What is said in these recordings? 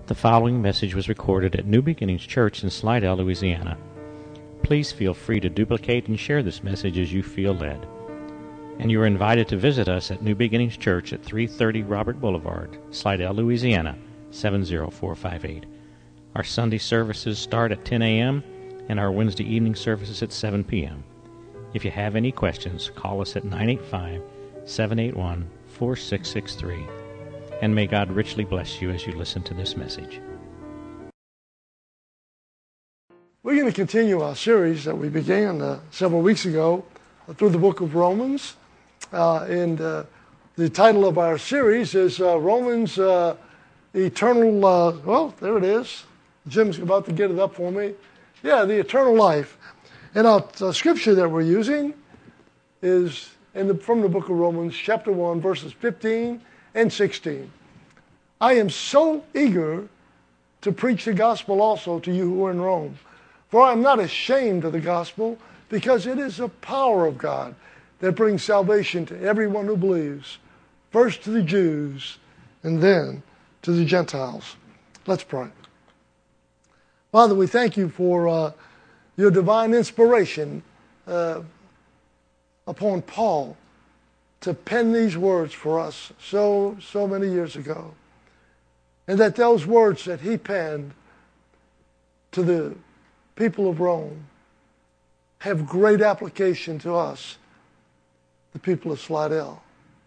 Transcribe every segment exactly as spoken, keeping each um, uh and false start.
The following message was recorded at New Beginnings Church in Slidell, Louisiana. Please feel free to duplicate and share this message as you feel led. And you are invited to visit us at New Beginnings Church at three thirty Robert Boulevard, Slidell, Louisiana, seven zero four five eight. Our Sunday services start at ten a.m. and our Wednesday evening services at seven p.m. If you have any questions, call us at nine eight five, seven eight one, four six six three. And may God richly bless you as you listen to this message. We're going to continue our series that we began uh, several weeks ago uh, through the book of Romans. Uh, and uh, the title of our series is uh, Romans uh, Eternal, uh, well, there it is. Jim's about to get it up for me. Yeah, the eternal life. And our uh, scripture that we're using is in the, from the book of Romans, chapter one, verses fifteen and sixteen. I am so eager to preach the gospel also to you who are in Rome. For I am not ashamed of the gospel, because it is the power of God that brings salvation to everyone who believes, first to the Jews and then to the Gentiles. Let's pray. Father, we thank you for uh, your divine inspiration uh, upon Paul to pen these words for us so, so many years ago. And that those words that he penned to the people of Rome have great application to us, the people of Slidell.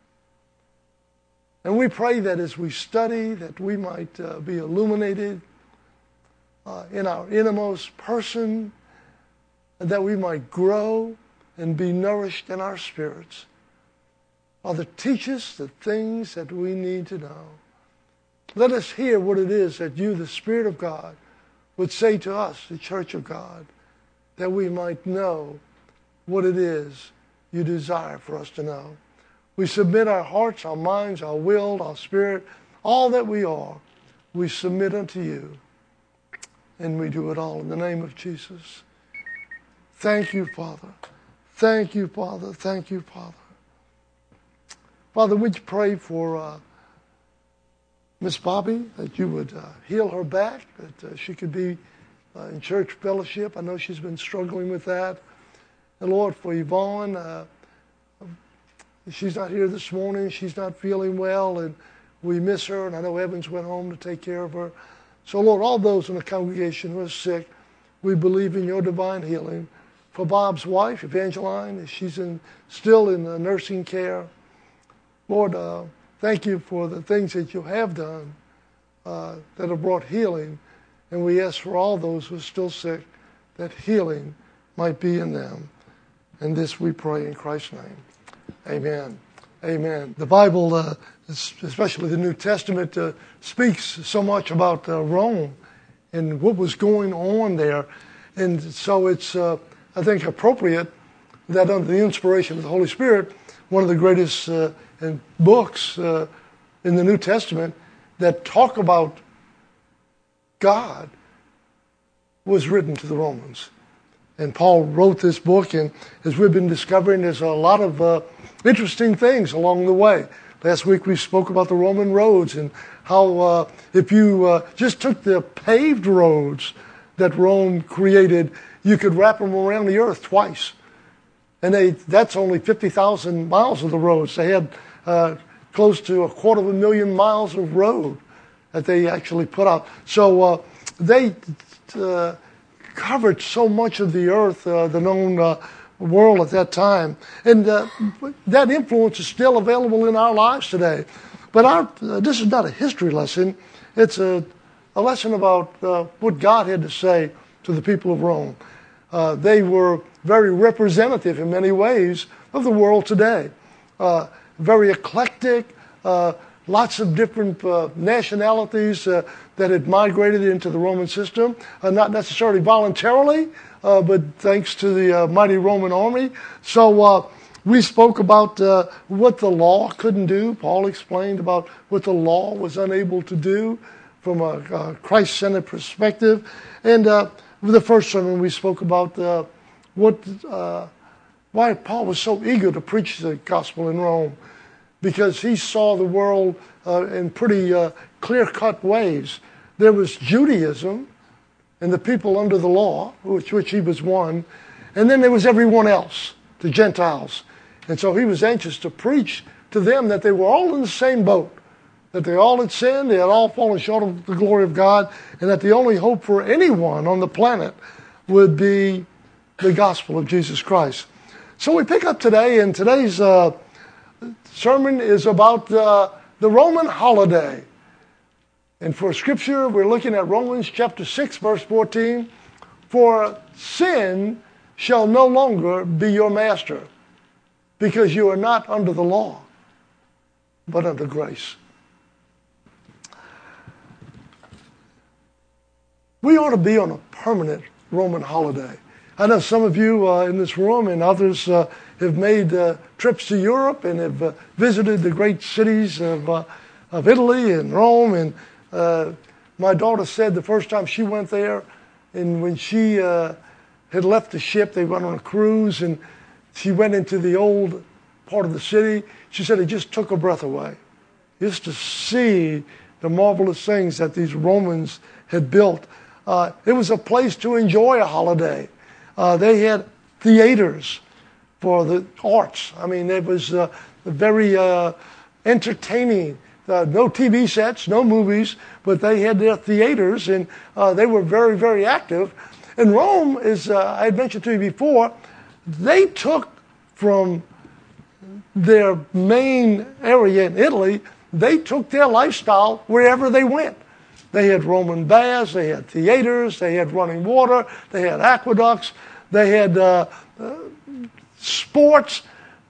And we pray that as we study, that we might uh, be illuminated uh, in our innermost person, and that we might grow and be nourished in our spirits. Father, teach us the things that we need to know. Let us hear what it is that you, the Spirit of God, would say to us, the Church of God, that we might know what it is you desire for us to know. We submit our hearts, our minds, our will, our spirit, all that we are, we submit unto you. And we do it all in the name of Jesus. Thank you, Father. Thank you, Father. Thank you, Father. Father, would you pray for uh, Miss Bobby, that you would uh, heal her back, that uh, she could be uh, in church fellowship. I know she's been struggling with that. And Lord, for Yvonne, uh, she's not here this morning. She's not feeling well, and we miss her. And I know Evans went home to take care of her. So, Lord, all those in the congregation who are sick, we believe in your divine healing. For Bob's wife, Evangeline, she's in, still in uh, nursing care. Lord, uh, thank you for the things that you have done uh, that have brought healing. And we ask for all those who are still sick that healing might be in them. And this we pray in Christ's name. Amen. Amen. The Bible, uh, especially the New Testament, uh, speaks so much about uh, Rome and what was going on there. And so it's, uh, I think, appropriate that under the inspiration of the Holy Spirit, one of the greatest uh, and books uh, in the New Testament that talk about God was written to the Romans. And Paul wrote this book, and as we've been discovering, there's a lot of uh, interesting things along the way. Last week we spoke about the Roman roads and how uh, if you uh, just took the paved roads that Rome created, you could wrap them around the earth twice. And they, that's only fifty thousand miles of the roads. They had uh, close to a quarter of a million miles of road that they actually put out. So uh, they uh, covered so much of the earth, uh, the known uh, world at that time. And uh, that influence is still available in our lives today. But our, uh, this is not a history lesson. It's a, a lesson about uh, what God had to say to the people of Rome. Uh, they were very representative in many ways of the world today. Uh, very eclectic, uh, lots of different uh, nationalities uh, that had migrated into the Roman system, uh, not necessarily voluntarily, uh, but thanks to the uh, mighty Roman army. So uh, we spoke about uh, what the law couldn't do. Paul explained about what the law was unable to do from a, a Christ-centered perspective. And uh, with the first sermon, we spoke about uh, what, uh, why Paul was so eager to preach the gospel in Rome, because he saw the world uh, in pretty uh, clear-cut ways. there was Judaism and the people under the law, which, which he was one, and then there was everyone else, the Gentiles. And so he was anxious to preach to them that they were all in the same boat, that they all had sinned, they had all fallen short of the glory of God, and that the only hope for anyone on the planet would be the gospel of Jesus Christ. So we pick up today, and today's uh, sermon is about uh, the Roman holiday. And for scripture, we're looking at Romans chapter six, verse fourteen. For sin shall no longer be your master, because you are not under the law, but under grace. We ought to be on a permanent Roman holiday. I know some of you uh, in this room and others uh, have made uh, trips to Europe and have uh, visited the great cities of, uh, of Italy and Rome. And uh, my daughter said the first time she went there, and when she uh, had left the ship, they went on a cruise, and she went into the old part of the city. She said it just took her breath away, just to see the marvelous things that these Romans had built. Uh, it was a place to enjoy a holiday. Uh, they had theaters for the arts. I mean, it was uh, very uh, entertaining. Uh, no T V sets, no movies, but they had their theaters, and uh, they were very, very active. And Rome, is uh, I had mentioned to you before, they took from their main area in Italy, they took their lifestyle wherever they went. They had Roman baths, they had theaters, they had running water, they had aqueducts, they had uh, uh, sports,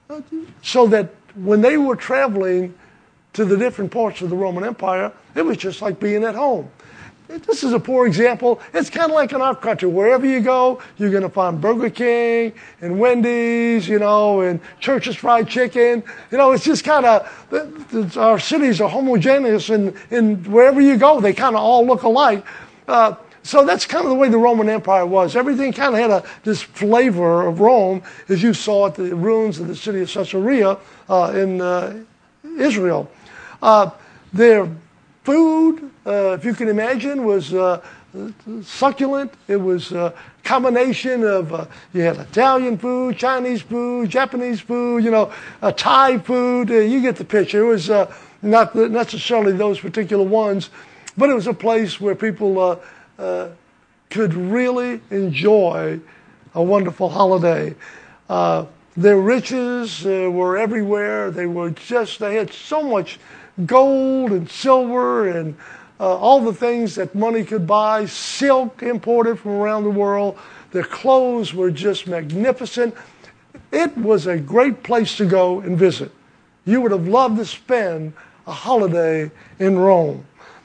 so that when they were traveling to the different parts of the Roman Empire, it was just like being at home. This is a poor example. It's kind of like in our country. Wherever you go, you're going to find Burger King and Wendy's, you know, and Church's Fried Chicken. You know, it's just kind of, our cities are homogeneous, and, and wherever you go, they kind of all look alike. Uh, so that's kind of the way the Roman Empire was. Everything kind of had a, this flavor of Rome, as you saw at the ruins of the city of Caesarea uh, in uh, Israel. Uh, their food, uh, if you can imagine, was uh, succulent. It was a combination of, uh, you had Italian food, Chinese food, Japanese food, you know, uh, Thai food. Uh, you get the picture. It was uh, not necessarily those particular ones, but it was a place where people uh, uh, could really enjoy a wonderful holiday. Uh, their riches uh, were everywhere. They were just, they had so much gold and silver and uh, all the things that money could buy, silk imported from around the world. Their clothes were just magnificent. It was a great place to go and visit. You would have loved to spend a holiday in Rome.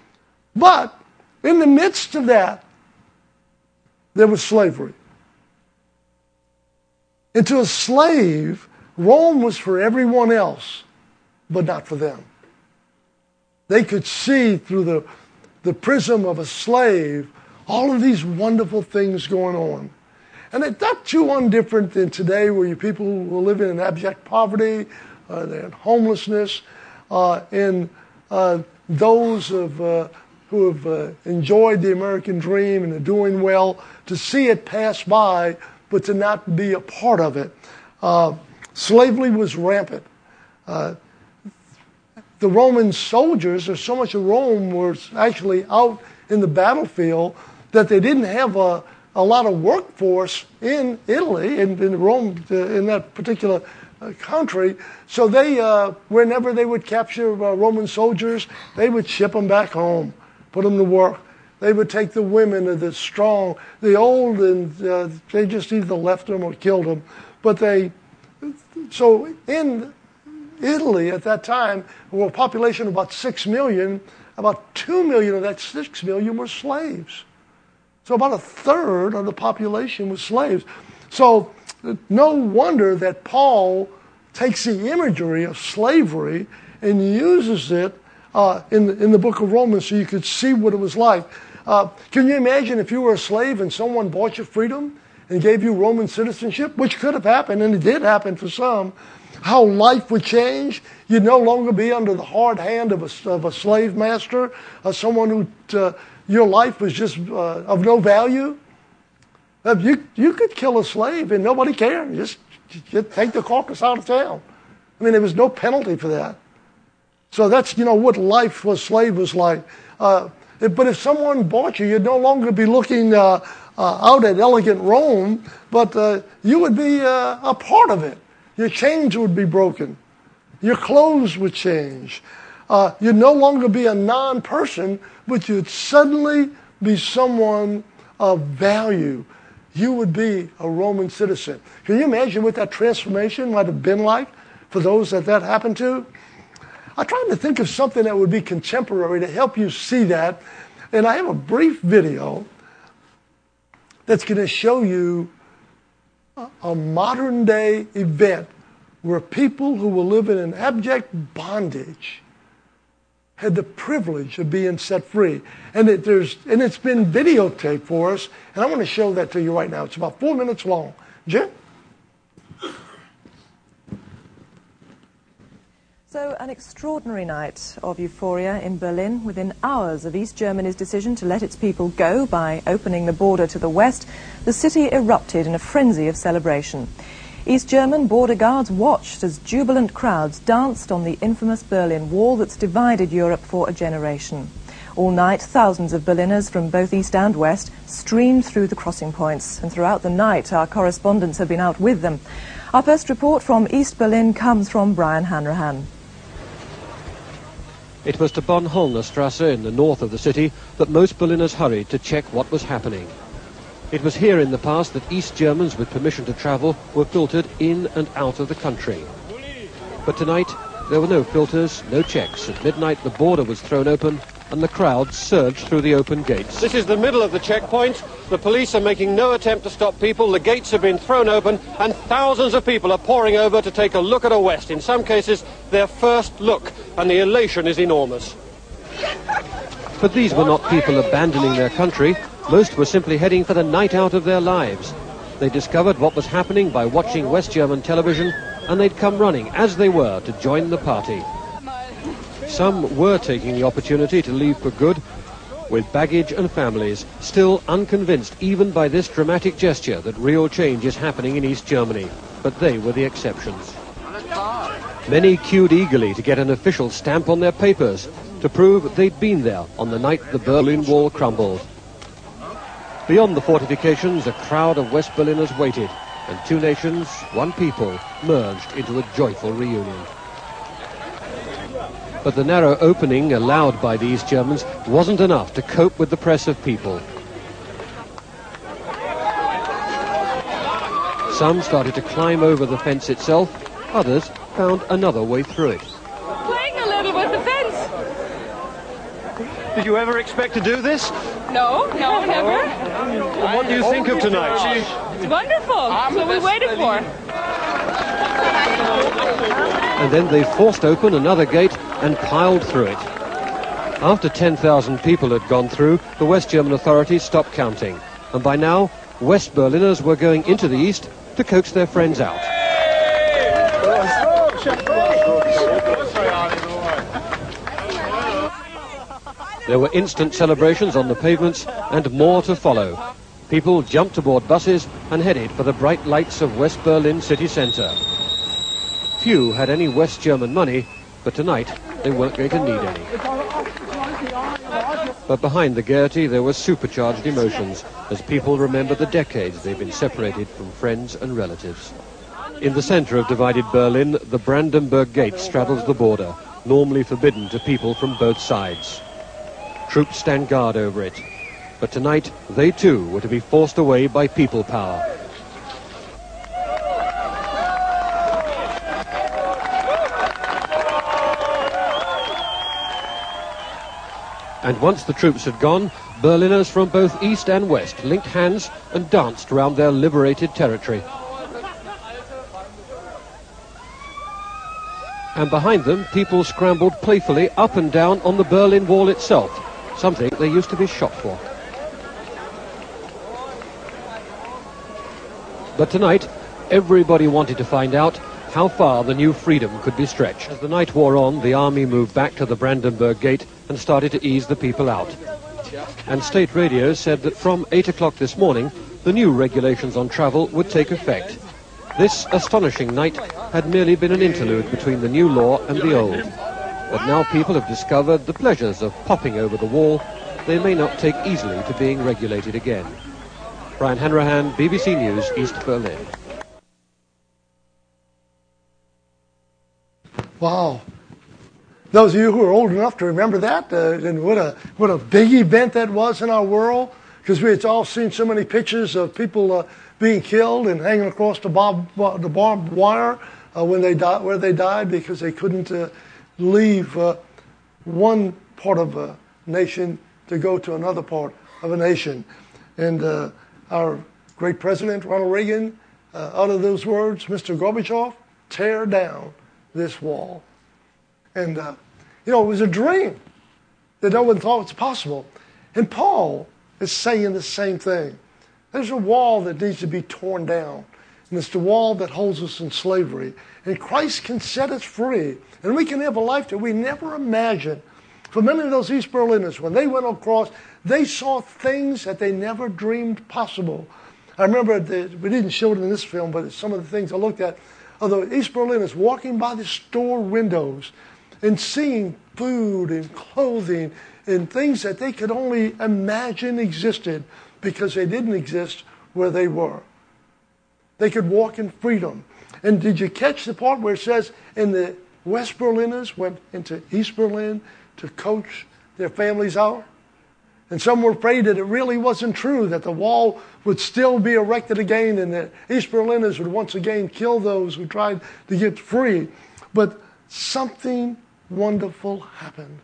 But in the midst of that, there was slavery. And to a slave, Rome was for everyone else, but not for them. They could see through the, the prism of a slave all of these wonderful things going on. And it's not too undifferent than today, where you people will live in abject poverty, uh, they're in homelessness, uh, and uh, those of, uh, who have uh, enjoyed the American dream and are doing well, to see it pass by, but to not be a part of it. Uh, slavery was rampant. Uh, The Roman soldiers, or so much of Rome was actually out in the battlefield, that they didn't have a, a lot of workforce in Italy and in Rome, uh, in that particular uh, country. So they, uh, whenever they would capture uh, Roman soldiers, they would ship them back home, put them to work. They would take the women, and the strong, the old, and uh, they just either left them or killed them. But they, so in Italy at that time, with a population of about six million, about two million of that six million were slaves. So about a third of the population was slaves. So no wonder that Paul takes the imagery of slavery and uses it uh, in, the, in the book of Romans, so you could see what it was like. Uh, can you imagine if you were a slave and someone bought your freedom and gave you Roman citizenship, which could have happened, and it did happen for some, how life would change. You'd no longer be under the hard hand of a, of a slave master, uh, someone who uh, your life was just uh, of no value. Uh, you, you could kill a slave and nobody cared. Just, just take the carcass out of town. I mean, there was no penalty for that. So that's, you know, what life for a slave was like. Uh, but if someone bought you, you'd no longer be looking uh, uh, out at elegant Rome, but uh, you would be uh, a part of it. Your chains would be broken. Your clothes would change. Uh, you'd no longer be a non-person, but you'd suddenly be someone of value. You would be a Roman citizen. Can you imagine what that transformation might have been like for those that that happened to? I tried to think of something that would be contemporary to help you see that. And I have a brief video that's going to show you a, a modern day event where people who were living in abject bondage had the privilege of being set free. And, it, there's, and it's been videotaped for us, and I want to show that to you right now. It's about four minutes long. Jim? So, an extraordinary night of euphoria in Berlin. Within hours of East Germany's decision to let its people go by opening the border to the west, the city erupted in a frenzy of celebration. East German border guards watched as jubilant crowds danced on the infamous Berlin Wall that's divided Europe for a generation. All night, thousands of Berliners from both east and west streamed through the crossing points, and throughout the night our correspondents have been out with them. Our first report from East Berlin comes from Brian Hanrahan. It was to Bornholmer in the north of the city that most Berliners hurried to check what was happening. It was here in the past that East Germans with permission to travel were filtered in and out of the country. But tonight, there were no filters, no checks. At midnight, the border was thrown open and the crowd surged through the open gates. This is the middle of the checkpoint. The police are making no attempt to stop people. The gates have been thrown open and thousands of people are pouring over to take a look at a West. In some cases, their first look, and the elation is enormous. But these were not people abandoning their country. Most were simply heading for the night out of their lives. They discovered what was happening by watching West German television, and they'd come running, as they were, to join the party. Some were taking the opportunity to leave for good, with baggage and families, still unconvinced even by this dramatic gesture that real change is happening in East Germany. But they were the exceptions. Many queued eagerly to get an official stamp on their papers, to prove they'd been there on the night the Berlin Wall crumbled. Beyond the fortifications, a crowd of West Berliners waited, and two nations, one people, merged into a joyful reunion. But the narrow opening allowed by the East Germans wasn't enough to cope with the press of people. Some started to climb over the fence itself, others found another way through it. Playing a little with the fence. Did you ever expect to do this? No, no, never. Well, what do you think of tonight? It's wonderful. That's what we waited for. And then they forced open another gate and piled through it. After ten thousand people had gone through, the West German authorities stopped counting. And by now, West Berliners were going into the East to coax their friends out. There were instant celebrations on the pavements and more to follow. People jumped aboard buses and headed for the bright lights of West Berlin city centre. Few had any West German money, but tonight they weren't going to need any. But behind the gaiety there were supercharged emotions as people remembered the decades they've been separated from friends and relatives. In the centre of divided Berlin, the Brandenburg Gate straddles the border, normally forbidden to people from both sides. Troops stand guard over it, but tonight they too were to be forced away by people power. And once the troops had gone, Berliners from both east and west linked hands and danced round their liberated territory. And behind them, people scrambled playfully up and down on the Berlin Wall itself, something they used to be shot for. But tonight, everybody wanted to find out how far the new freedom could be stretched. As the night wore on, the army moved back to the Brandenburg Gate and started to ease the people out. And state radio said that from eight o'clock this morning, the new regulations on travel would take effect. This astonishing night had merely been an interlude between the new law and the old. But now people have discovered the pleasures of popping over the wall. They may not take easily to being regulated again. Brian Hanrahan, B B C News, East Berlin. Wow. Those of you who are old enough to remember that, uh, and what a what a big event that was in our world, because we had all seen so many pictures of people uh, being killed and hanging across the, bob, the barbed wire uh, when they died, where they died because they couldn't uh, leave uh, one part of a nation to go to another part of a nation. And uh, our great president, Ronald Reagan, uh, uttered those words, Mister Gorbachev, tear down this wall. And, uh, you know, it was a dream that no one thought was possible. And Paul is saying the same thing. There's a wall that needs to be torn down. And it's the wall that holds us in slavery. And Christ can set us free. And we can have a life that we never imagined. For many of those East Berliners, when they went across, they saw things that they never dreamed possible. I remember, the, we didn't show it in this film, but it's some of the things I looked at, of the East Berliners walking by the store windows and seeing food and clothing and things that they could only imagine existed because they didn't exist where they were. They could walk in freedom. And did you catch the part where it says, and the West Berliners went into East Berlin to coach their families out? And some were afraid that it really wasn't true, that the wall would still be erected again and the East Berliners would once again kill those who tried to get free. But something wonderful happened.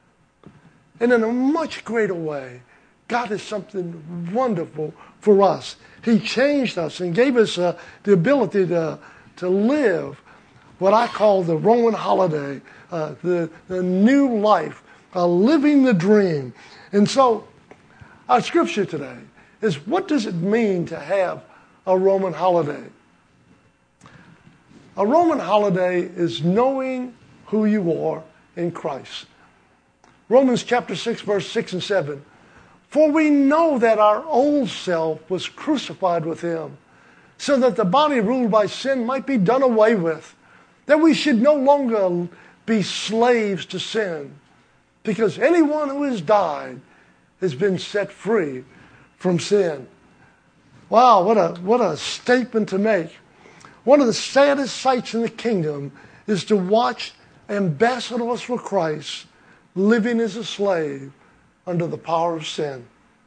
And in a much greater way, God has something wonderful for us. He changed us and gave us uh, the ability to, to live what I call the Roman holiday, uh, the, the new life, uh, living the dream. And so, our scripture today is, what does it mean to have a Roman holiday? A Roman holiday is knowing who you are in Christ. Romans chapter six, verse six and seven. For we know that our old self was crucified with him, so that the body ruled by sin might be done away with, that we should no longer be slaves to sin, because anyone who has died has been set free from sin. Wow, what a what a statement to make. One of the saddest sights in the kingdom is to watch ambassadors for Christ living as a slave under the power of sin.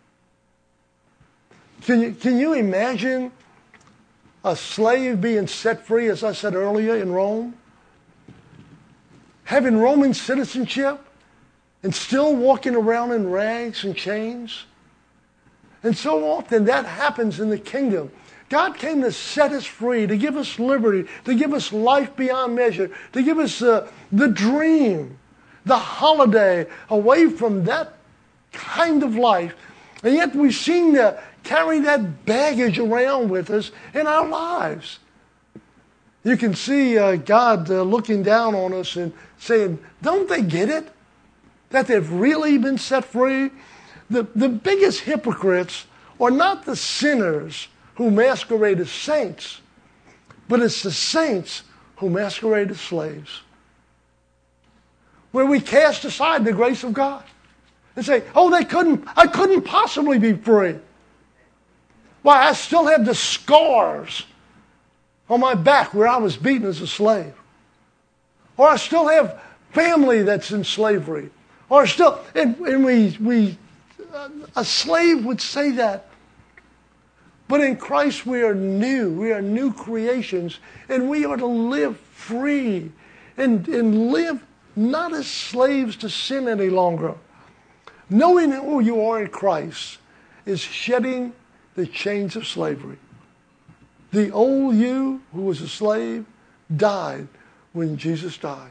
Can you, can you imagine a slave being set free, as I said earlier, in Rome? Having Roman citizenship and still walking around in rags and chains? And so often that happens in the kingdom. God came to set us free, to give us liberty, to give us life beyond measure, to give us uh, the dream, the holiday, away from that kind of life. And yet we seem to carry that baggage around with us in our lives. You can see uh, God uh, looking down on us and saying, don't they get it? That they've really been set free? The, the biggest hypocrites are not the sinners who masquerade as saints, but it's the saints who masquerade as slaves. Where we cast aside the grace of God and say, oh, they couldn't, I couldn't possibly be free. Why, I still have the scars on my back where I was beaten as a slave. Or I still have family that's in slavery. Or still, and, and we, we, a slave would say that. But in Christ we are new. We are new creations. And we are to live free. And, and live not as slaves to sin any longer. Knowing who you are in Christ is shedding the chains of slavery. The old you who was a slave died when Jesus died.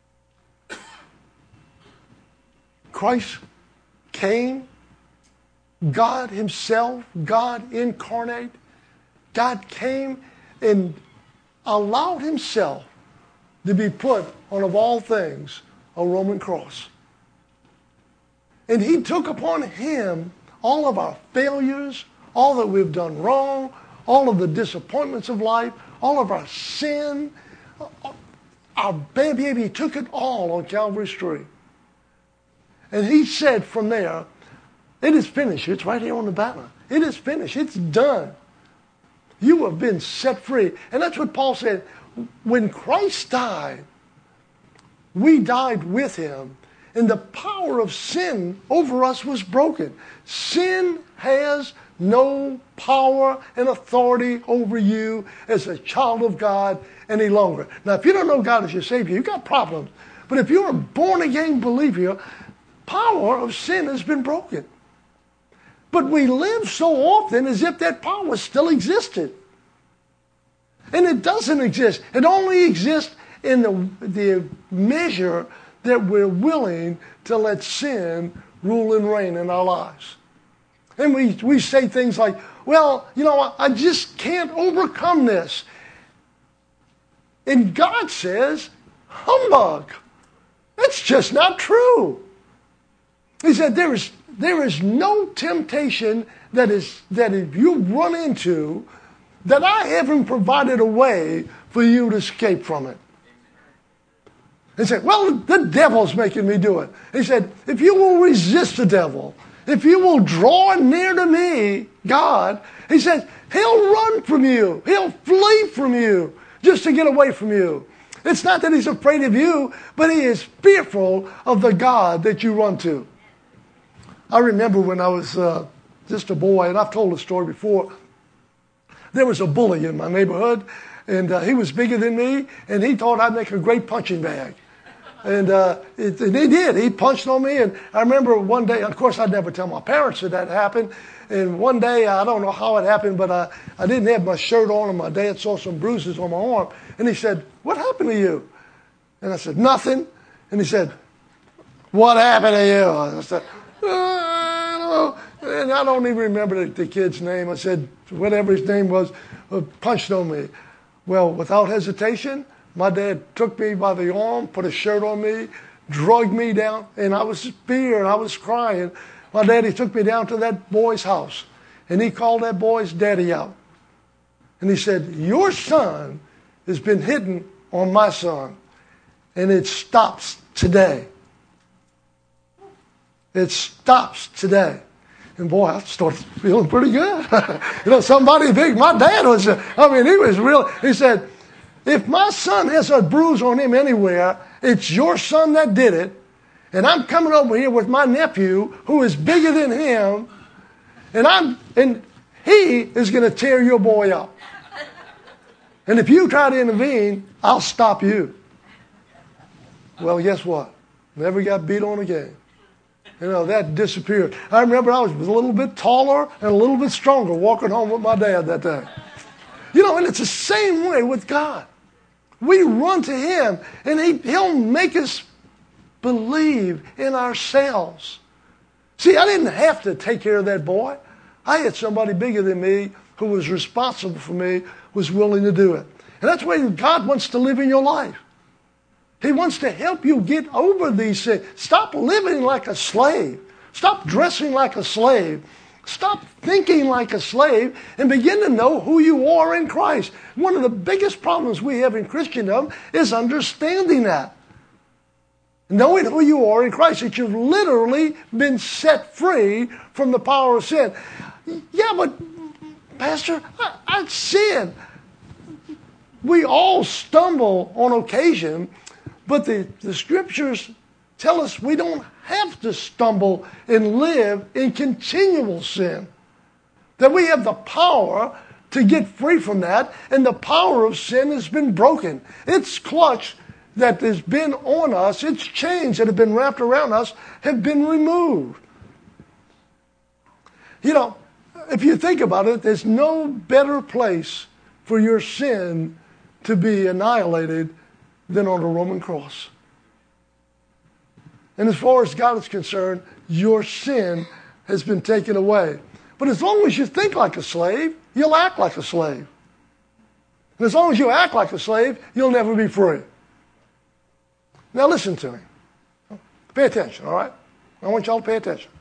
Christ came God himself, God incarnate, God came and allowed himself to be put on, of all things, a Roman cross. And he took upon him all of our failures, all that we've done wrong, all of the disappointments of life, all of our sin. Our baby, he took it all on Calvary's tree. And he said from there, it is finished. It's right here on the banner. It is finished. It's done. You have been set free. And that's what Paul said. When Christ died, we died with him. And the power of sin over us was broken. Sin has no power and authority over you as a child of God any longer. Now, if you don't know God as your Savior, you've got problems. But if you're a born-again believer, power of sin has been broken. But we live so often as if that power still existed. And it doesn't exist. It only exists in the, the measure that we're willing to let sin rule and reign in our lives. And we, we say things like, well, you know, I, I just can't overcome this. And God says, humbug. That's just not true. He said there is, there is no temptation that is that if you run into that I haven't provided a way for you to escape from it. He said, well, the devil's making me do it. He said, if you will resist the devil, if you will draw near to me, God, he says, he'll run from you. He'll flee from you just to get away from you. It's not that he's afraid of you, but he is fearful of the God that you run to. I remember when I was uh, just a boy, and I've told the story before, there was a bully in my neighborhood, and uh, he was bigger than me, and he thought I'd make a great punching bag. And, uh, it, and he did. He punched on me. And I remember one day, of course, I'd never tell my parents that that happened. And one day, I don't know how it happened, but I, I didn't have my shirt on, and my dad saw some bruises on my arm. And he said, what happened to you? And I said, nothing. And he said, what happened to you? And I said, oh, I don't know. And I don't even remember the, the kid's name. I said, whatever his name was, uh, punched on me. Well, without hesitation, my dad took me by the arm, put a shirt on me, drugged me down, and I was fearing, I was crying. My daddy took me down to that boy's house, and he called that boy's daddy out. And he said, your son has been hitting on my son, and it stops today. It stops today. And boy, I started feeling pretty good. You know, somebody big. My dad was, I mean, he was real. He said, if my son has a bruise on him anywhere, it's your son that did it. And I'm coming over here with my nephew who is bigger than him. And I'm and he is going to tear your boy up. And if you try to intervene, I'll stop you. Well, guess what? Never got beat on again. You know, that disappeared. I remember I was a little bit taller and a little bit stronger walking home with my dad that day. You know, and it's the same way with God. We run to him, and he, he'll make us believe in ourselves. See, I didn't have to take care of that boy. I had somebody bigger than me who was responsible for me, was willing to do it. And that's why God wants to live in your life. He wants to help you get over these things. Stop living like a slave. Stop dressing like a slave. Stop thinking like a slave and begin to know who you are in Christ. One of the biggest problems we have in Christendom is understanding that. Knowing who you are in Christ, that you've literally been set free from the power of sin. Yeah, but Pastor, I, I sin. We all stumble on occasion, but the, the scriptures tell us we don't have to stumble and live in continual sin. That we have the power to get free from that, and the power of sin has been broken. Its clutch that has been on us, its chains that have been wrapped around us, have been removed. You know, if you think about it, there's no better place for your sin to be annihilated than on a Roman cross. And as far as God is concerned, your sin has been taken away. But as long as you think like a slave, you'll act like a slave. And as long as you act like a slave, you'll never be free. Now listen to me. Pay attention, all right? I want y'all to pay attention.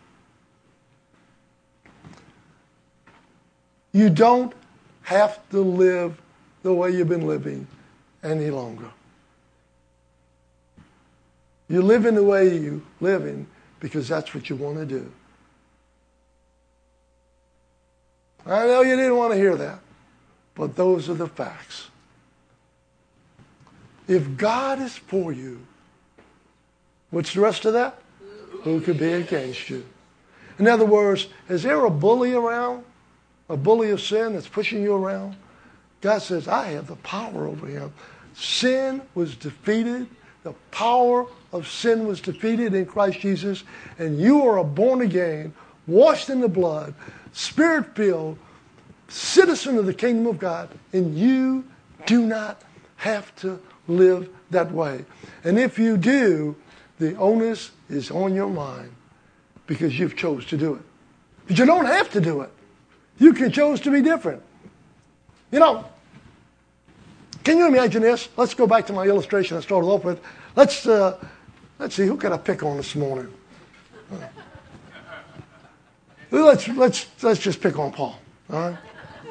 You don't have to live the way you've been living any longer. You're living the way you're living because that's what you want to do. I know you didn't want to hear that, but those are the facts. If God is for you, what's the rest of that? Who could be against you? In other words, is there a bully around? A bully of sin that's pushing you around? God says, I have the power over him. Sin was defeated. The power of sin was defeated in Christ Jesus. And you are a born again, washed in the blood, spirit-filled, citizen of the kingdom of God. And you do not have to live that way. And if you do, the onus is on your mind because you've chose to do it. But you don't have to do it. You can choose to be different. You know, can you imagine this? Let's go back to my illustration I started off with. Let's uh, let's see, who can I pick on this morning? Let's let's let's just pick on Paul. All right.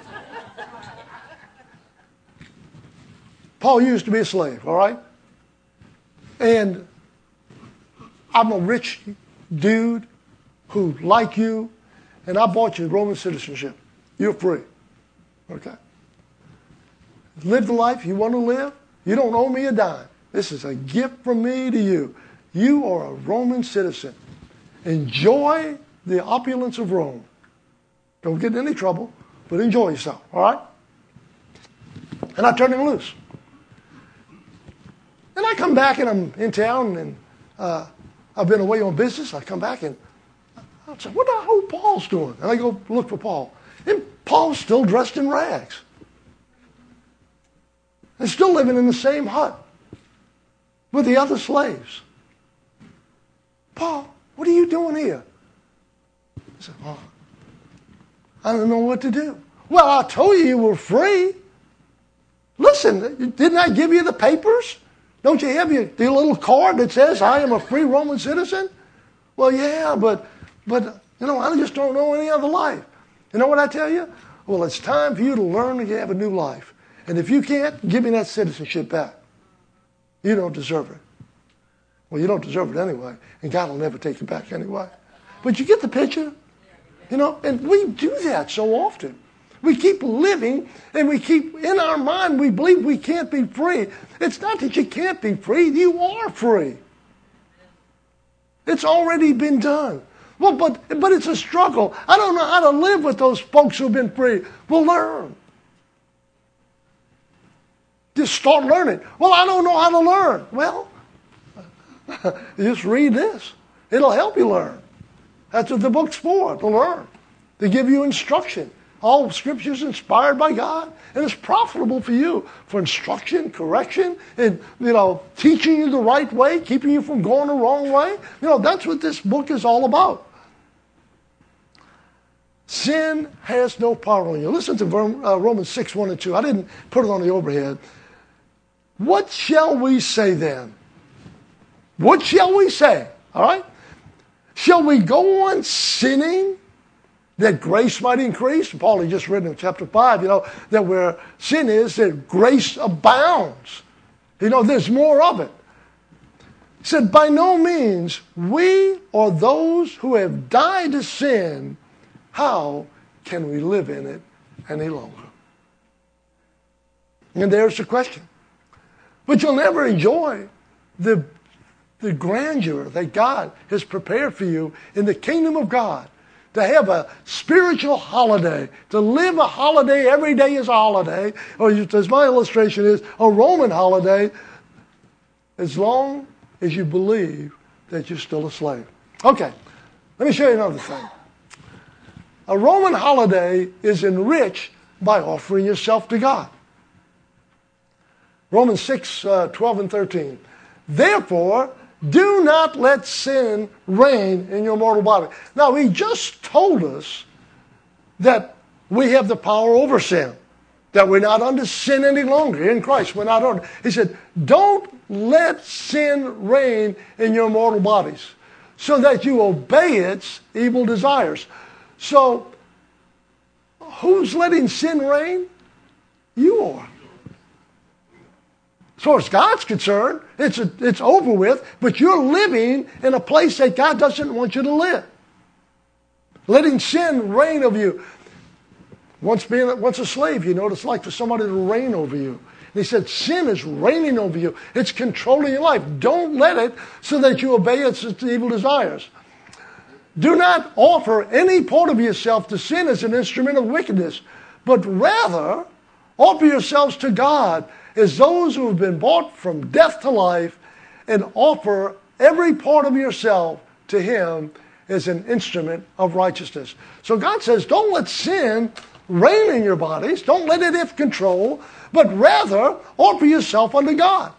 Paul used to be a slave. All right. And I'm a rich dude who, like you, and I bought you Roman citizenship. You're free. Okay? Live the life you want to live. You don't owe me a dime. This is a gift from me to you. You are a Roman citizen. Enjoy the opulence of Rome. Don't get in any trouble, but enjoy yourself. All right? And I turn him loose. And I come back and I'm in town and uh, I've been away on business. I come back and I say, what the hell Paul's doing? And I go look for Paul. And Paul's still dressed in rags. And still living in the same hut with the other slaves. Paul, what are you doing here? I said, oh, I don't know what to do. Well, I told you you were free. Listen, didn't I give you the papers? Don't you have your, the little card that says I am a free Roman citizen? Well, yeah, but, but you know, I just don't know any other life. You know what I tell you? Well, it's time for you to learn to have a new life. And if you can't, give me that citizenship back. You don't deserve it. Well, you don't deserve it anyway, and God will never take it back anyway. But you get the picture? You know, and we do that so often. We keep living, and we keep, in our mind, we believe we can't be free. It's not that you can't be free. You are free. It's already been done. Well, but, but it's a struggle. I don't know how to live with those folks who've been free. Well, learn. Just start learning. Well, I don't know how to learn. Well, just read this. It'll help you learn. That's what the book's for, to learn, to give you instruction. All Scripture is inspired by God, and it's profitable for you for instruction, correction, and, you know, teaching you the right way, keeping you from going the wrong way. You know, that's what this book is all about. Sin has no power on you. Listen to Romans six, one and two. I didn't put it on the overhead. What shall we say then? What shall we say? All right? Shall we go on sinning that grace might increase? Paul had just written in chapter five, you know, that where sin is, that grace abounds. You know, there's more of it. He said, by no means, we are those who have died to sin. How can we live in it any longer? And there's the question. But you'll never enjoy the, the grandeur that God has prepared for you in the kingdom of God. To have a spiritual holiday, to live a holiday, every day is a holiday, or as my illustration is, a Roman holiday, as long as you believe that you're still a slave. Okay, let me show you another thing. A Roman holiday is enriched by offering yourself to God. Romans six, uh, twelve and thirteen. Therefore, Do not let sin reign in your mortal body. Now, he just told us that we have the power over sin, that we're not under sin any longer in Christ. We're not under. He said, don't let sin reign in your mortal bodies so that you obey its evil desires. So, who's letting sin reign? You are. As far as God's concerned, it's, a, it's over with, but you're living in a place that God doesn't want you to live. Letting sin reign over you. Once being once a slave, you know what it's like for somebody to reign over you. And he said, sin is reigning over you. It's controlling your life. Don't let it so that you obey its, its evil desires. Do not offer any part of yourself to sin as an instrument of wickedness, but rather offer yourselves to God as those who have been bought from death to life, and offer every part of yourself to Him as an instrument of righteousness. So God says, don't let sin reign in your bodies. Don't let it have control, but rather offer yourself unto God.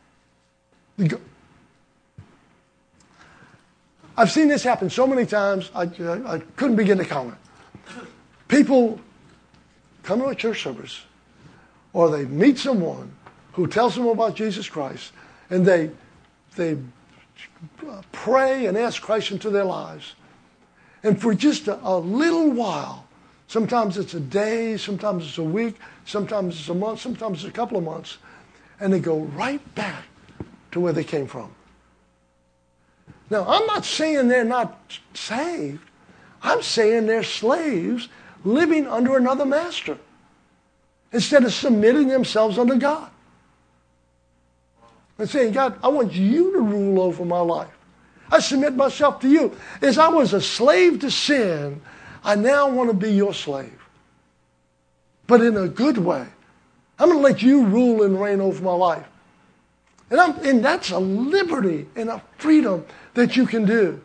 I've seen this happen so many times, I, I, I couldn't begin to count it. People come to a church service, or they meet someone who tells them about Jesus Christ, and they they pray and ask Christ into their lives. And for just a, a little while, sometimes it's a day, sometimes it's a week, sometimes it's a month, sometimes it's a couple of months, and they go right back to where they came from. Now, I'm not saying they're not saved. I'm saying they're slaves living under another master instead of submitting themselves unto God. And saying, God, I want you to rule over my life. I submit myself to you. As I was a slave to sin, I now want to be your slave. But in a good way. I'm going to let you rule and reign over my life. And, I'm, and that's a liberty and a freedom that you can do.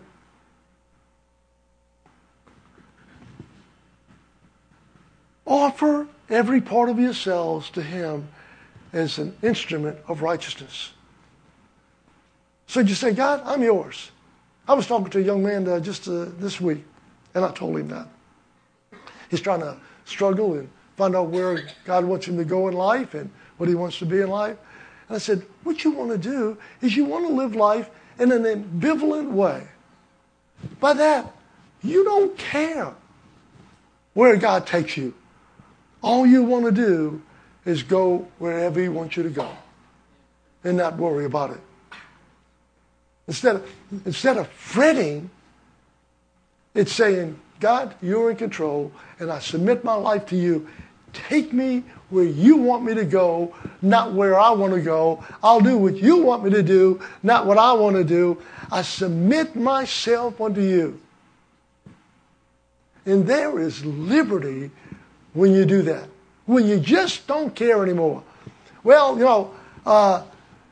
Offer every part of yourselves to Him as an instrument of righteousness. So you say, God, I'm yours. I was talking to a young man uh, just uh, this week, and I told him that. He's trying to struggle and find out where God wants him to go in life and what he wants to be in life. And I said, what you want to do is you want to live life in an ambivalent way. By that, you don't care where God takes you. All you want to do is go wherever He wants you to go and not worry about it. Instead of, instead of fretting, it's saying, God, you're in control, and I submit my life to you. Take me where you want me to go, not where I want to go. I'll do what you want me to do, not what I want to do. I submit myself unto you. And there is liberty when you do that. When you just don't care anymore. Well, you know, uh,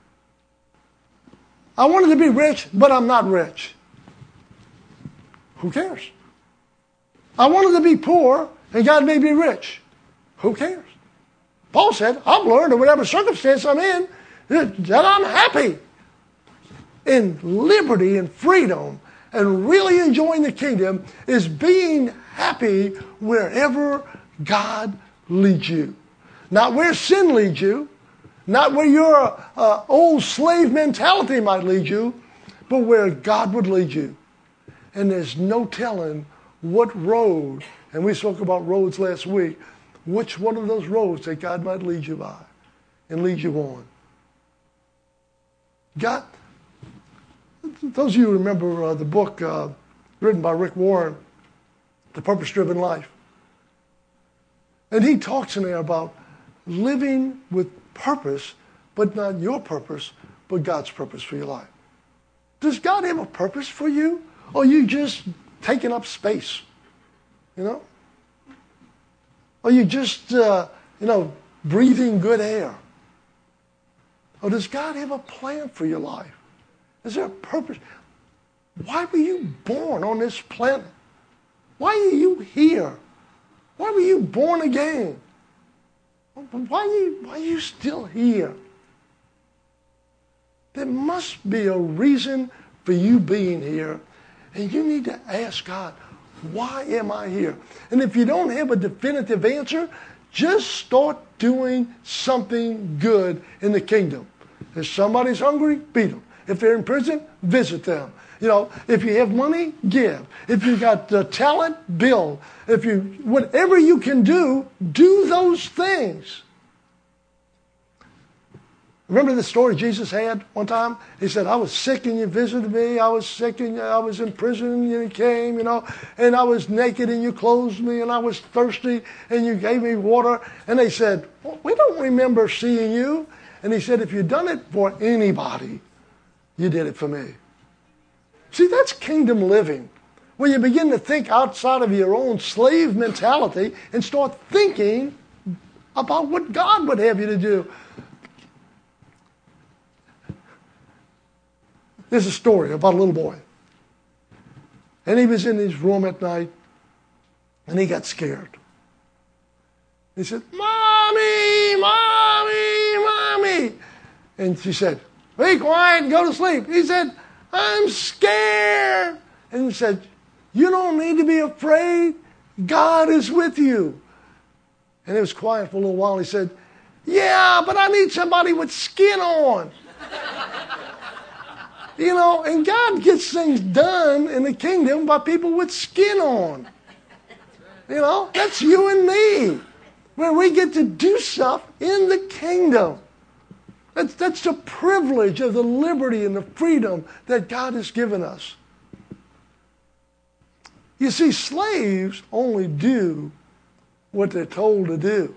I wanted to be rich, but I'm not rich. Who cares? I wanted to be poor, and God made me rich. Who cares? Paul said, I've learned in whatever circumstance I'm in, that I'm happy. In liberty and freedom and really enjoying the kingdom is being happy wherever God leads you. Not where sin leads you, not where your uh, old slave mentality might lead you, but where God would lead you. And there's no telling what road, and we spoke about roads last week, which one of those roads that God might lead you by and lead you on. God, those of you who remember uh, the book uh, written by Rick Warren, The Purpose-Driven Life. And he talks in there about living with purpose, but not your purpose, but God's purpose for your life. Does God have a purpose for you? Or are you just taking up space? You know? Or are you just, uh, you know, breathing good air? Or does God have a plan for your life? Is there a purpose? Why were you born on this planet? Why are you here? Why were you born again? Why are you, why are you still here? There must be a reason for you being here. And you need to ask God, why am I here? And if you don't have a definitive answer, just start doing something good in the kingdom. If somebody's hungry, feed them. If they're in prison, visit them. You know, if you have money, give. If you got uh, talent, build. If you, whatever you can do, do those things. Remember the story Jesus had one time? He said, I was sick and you visited me. I was sick and I was in prison and you came, you know. And I was naked and you clothed me. And I was thirsty and you gave me water. And they said, well, we don't remember seeing you. And he said, if you'd done it for anybody, you did it for me. See, that's kingdom living. Where you begin to think outside of your own slave mentality and start thinking about what God would have you to do. There's a story about a little boy. And he was in his room at night, and he got scared. He said, Mommy, Mommy, Mommy. And she said, be quiet and go to sleep. He said, I'm scared. And he said, you don't need to be afraid. God is with you. And it was quiet for a little while. He said, yeah, but I need somebody with skin on. You know, and God gets things done in the kingdom by people with skin on. You know, that's you and me. Where we get to do stuff in the kingdom. That's, that's the privilege of the liberty and the freedom that God has given us. You see, slaves only do what they're told to do.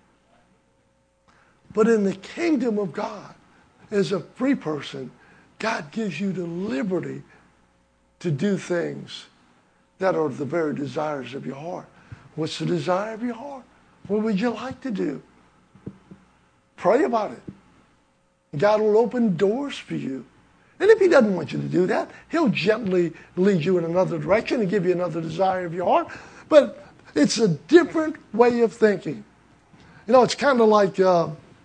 But in the kingdom of God, as a free person, God gives you the liberty to do things that are the very desires of your heart. What's the desire of your heart? What would you like to do? Pray about it. God will open doors for you. And if he doesn't want you to do that, he'll gently lead you in another direction and give you another desire of your heart. But it's a different way of thinking. You know, it's kind of like uh,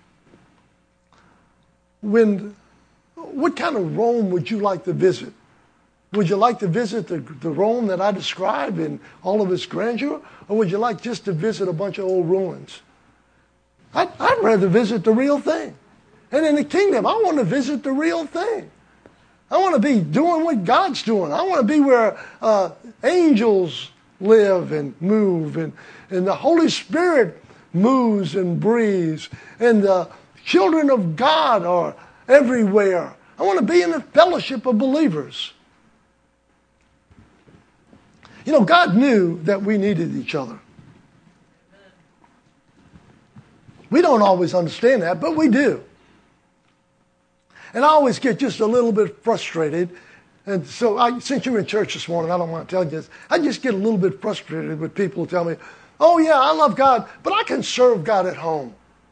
when... What kind of Rome would you like to visit? Would you like to visit the, the Rome that I described in all of its grandeur? Or would you like just to visit a bunch of old ruins? I'd, I'd rather visit the real thing. And in the kingdom, I want to visit the real thing. I want to be doing what God's doing. I want to be where uh, angels live and move. And, and the Holy Spirit moves and breathes. And the children of God are everywhere. I want to be in the fellowship of believers. You know, God knew that we needed each other. We don't always understand that, but we do. And I always get just a little bit frustrated. And so I, since you're in church this morning, I don't want to tell you this. I just get a little bit frustrated with people who tell me, oh yeah, I love God, but I can serve God at home.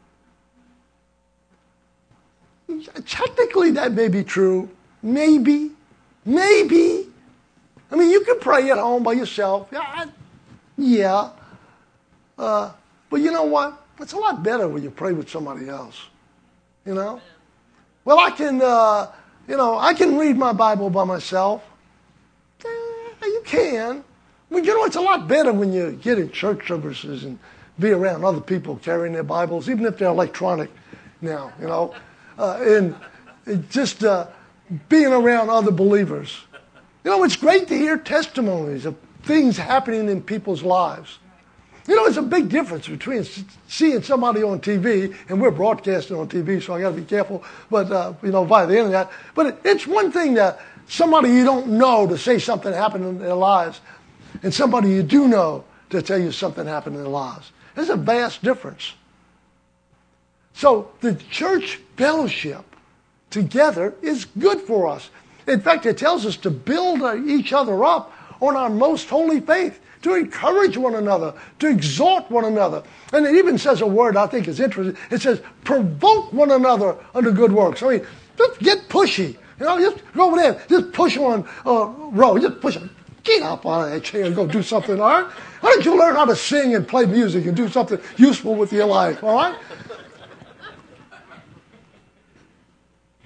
Technically, that may be true. Maybe. Maybe. I mean, you can pray at home by yourself. Yeah. yeah. Uh, but you know what? It's a lot better when you pray with somebody else. You know? Well, I can, uh, you know, I can read my Bible by myself. Eh, you can. Well, you know, it's a lot better when you get in church services and be around other people carrying their Bibles, even if they're electronic now, you know. Uh, and, and just uh, being around other believers. You know, it's great to hear testimonies of things happening in people's lives. You know, there's a big difference between seeing somebody on T V, and we're broadcasting on T V, so I got to be careful, but, uh, you know, via the internet. But it, it's one thing that somebody you don't know to say something happened in their lives, and somebody you do know to tell you something happened in their lives. There's a vast difference. So the church fellowship together is good for us. In fact, it tells us to build each other up on our most holy faith, to encourage one another, to exhort one another. And it even says a word I think is interesting. It says, provoke one another unto good works. I mean, just get pushy. You know, just go over there, just push on uh, row, just push them. Get up out of that chair and go do something, all right? Why don't you learn how to sing and play music and do something useful with your life, all right?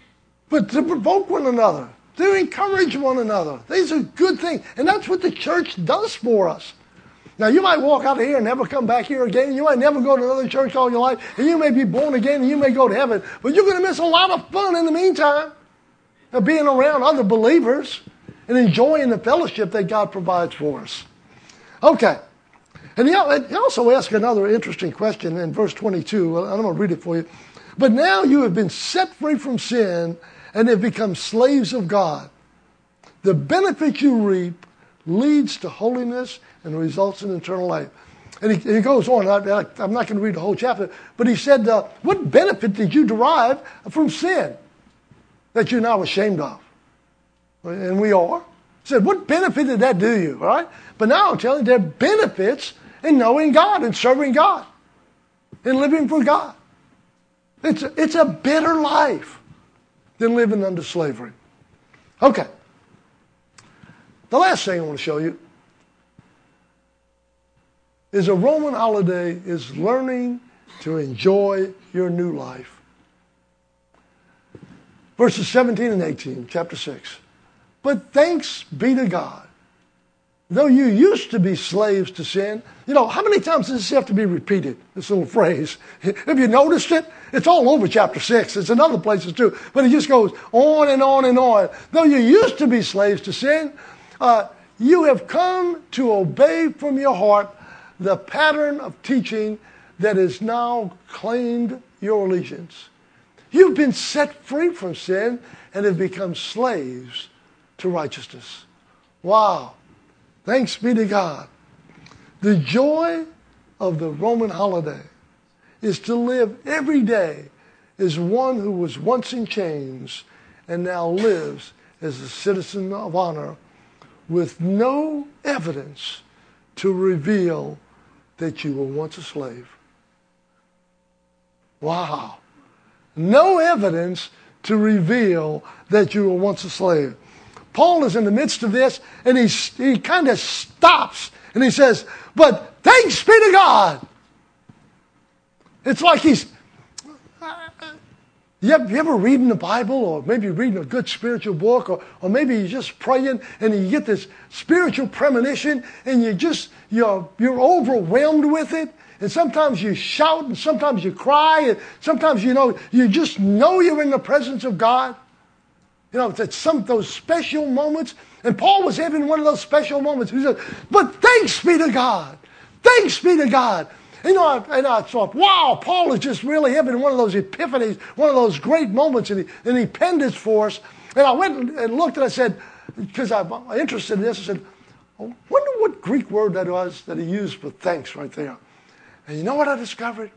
but to provoke one another, to encourage one another. These are good things. And that's what the church does for us. Now, you might walk out of here and never come back here again. You might never go to another church all your life. And you may be born again and you may go to heaven. But you're going to miss a lot of fun in the meantime of being around other believers and enjoying the fellowship that God provides for us. Okay. And he also asks another interesting question in verse twenty-two. I'm going to read it for you. But now you have been set free from sin and have become slaves of God. The benefit you reap leads to holiness and results in eternal life. And he, he goes on. I, I'm not going to read the whole chapter, but he said, uh, what benefit did you derive from sin that you're now ashamed of? And we are. He said, what benefit did that do you? All right? But now I'm telling you, there are benefits in knowing God and serving God and living for God. It's a, it's a better life than living under slavery. Okay. The last thing I want to show you is a Roman holiday is learning to enjoy your new life. Verses seventeen and eighteen, chapter six. But thanks be to God, though you used to be slaves to sin. You know, how many times does this have to be repeated, this little phrase? Have you noticed it? It's all over chapter six. It's in other places too. But it just goes on and on and on. Though you used to be slaves to sin, uh, you have come to obey from your heart the pattern of teaching that has now claimed your allegiance. You've been set free from sin and have become slaves to righteousness. Wow. Thanks be to God. The joy of the Roman holiday is to live every day as one who was once in chains and now lives as a citizen of honor with no evidence to reveal that you were once a slave. Wow. No evidence to reveal that you were once a slave. Paul is in the midst of this, and he, he kind of stops, and he says, but thanks be to God. It's like he's, you ever, you ever reading the Bible, or maybe reading a good spiritual book, or, or maybe you're just praying, and you get this spiritual premonition, and you just, you're, you're overwhelmed with it, and sometimes you shout, and sometimes you cry, and sometimes, you know, you just know you're in the presence of God. You know, it's some those special moments. And Paul was having one of those special moments. He said, but thanks be to God. Thanks be to God. You know, I, and I thought, wow, Paul is just really having one of those epiphanies, one of those great moments, and he, and he penned this for us. And I went and looked, and I said, because I'm interested in this, I said, I wonder what Greek word that was that he used for thanks right there. And you know what I discovered?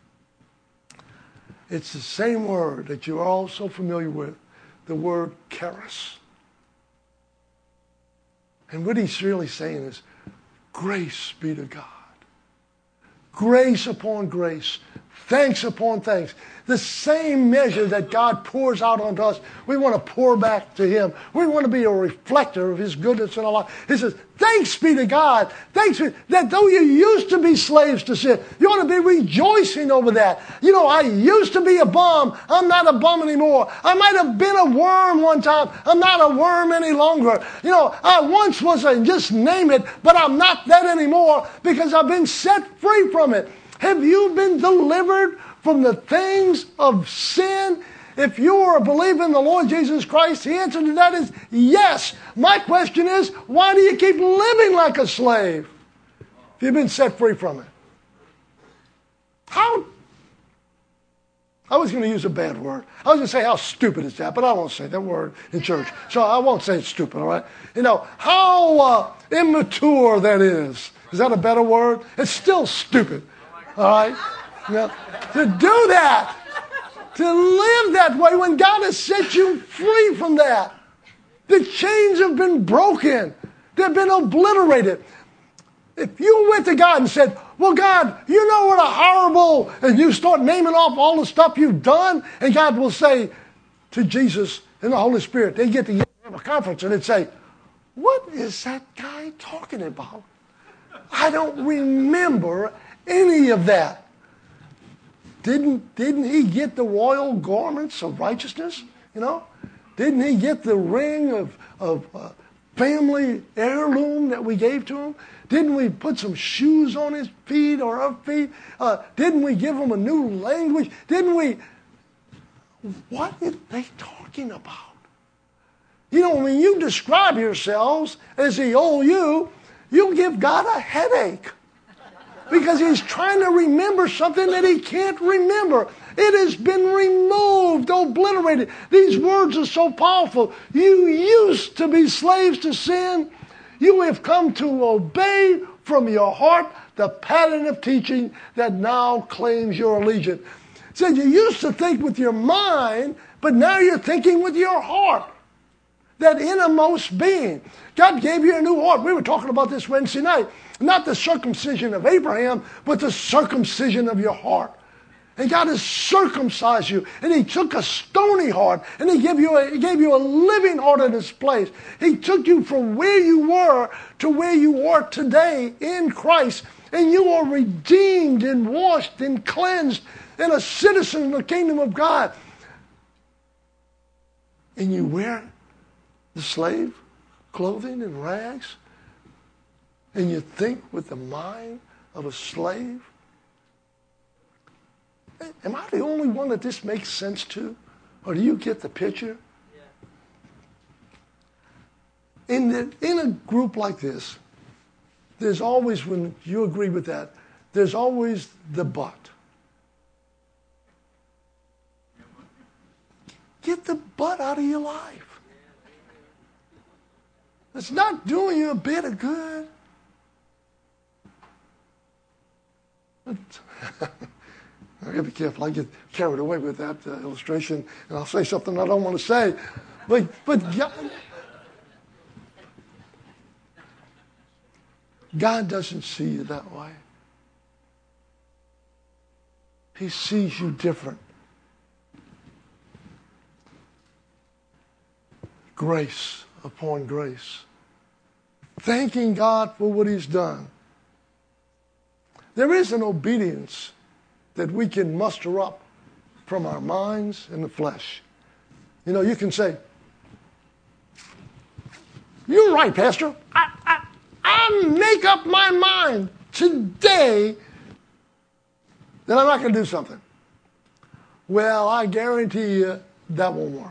It's the same word that you're all so familiar with, the word charis. And what he's really saying is, grace be to God. Grace upon grace. Thanks upon thanks. The same measure that God pours out onto us, we want to pour back to Him. We want to be a reflector of His goodness in our life. He says, thanks be to God. Thanks be, that though you used to be slaves to sin, you ought to be rejoicing over that. You know, I used to be a bum. I'm not a bum anymore. I might have been a worm one time. I'm not a worm any longer. You know, I once was a, just name it, but I'm not that anymore because I've been set free from it. Have you been delivered from the things of sin? If you are a believer in the Lord Jesus Christ, the answer to that is yes. My question is, why do you keep living like a slave if you've been set free from it? How? I was going to use a bad word. I was going to say how stupid is that, but I won't say that word in church. So I won't say it's stupid, all right? You know, how uh, immature that is. Is that a better word? It's still stupid. All right? You know, to do that, to live that way when God has set you free from that. The chains have been broken. They've been obliterated. If you went to God and said, well, God, you know what a horrible, and you start naming off all the stuff you've done, and God will say to Jesus and the Holy Spirit, they get to have a conference and they'd say, what is that guy talking about? I don't remember any of that. Didn't, didn't he get the royal garments of righteousness? You know? Didn't he get the ring of, of uh, family heirloom that we gave to him? Didn't we put some shoes on his feet or her feet? Uh, didn't we give him a new language? Didn't we? What are they talking about? You know, when you describe yourselves as the old you, you give God a headache. Because he's trying to remember something that he can't remember. It has been removed, obliterated. These words are so powerful. You used to be slaves to sin. You have come to obey from your heart the pattern of teaching that now claims your allegiance. It said you used to think with your mind, but now you're thinking with your heart. That innermost being. God gave you a new heart. We were talking about this Wednesday night. Not the circumcision of Abraham, but the circumcision of your heart. And God has circumcised you. And he took a stony heart and he gave you a, he gave you a living heart in its place. He took you from where you were to where you are today in Christ. And you are redeemed and washed and cleansed and a citizen of the kingdom of God. And you wear the slave clothing and rags, and you think with the mind of a slave? Am I the only one that this makes sense to? Or do you get the picture? Yeah. In, the, in a group like this, there's always, when you agree with that, there's always the but. Get the but out of your life. It's not doing you a bit of good. I gotta be careful. I get carried away with that uh, illustration, and I'll say something I don't want to say. But but God, God doesn't see you that way. He sees you different. Grace upon grace. Thanking God for what he's done. There is an obedience that we can muster up from our minds and the flesh. You know, you can say, you're right, Pastor. I, I, I make up my mind today that I'm not going to do something. Well, I guarantee you that won't work.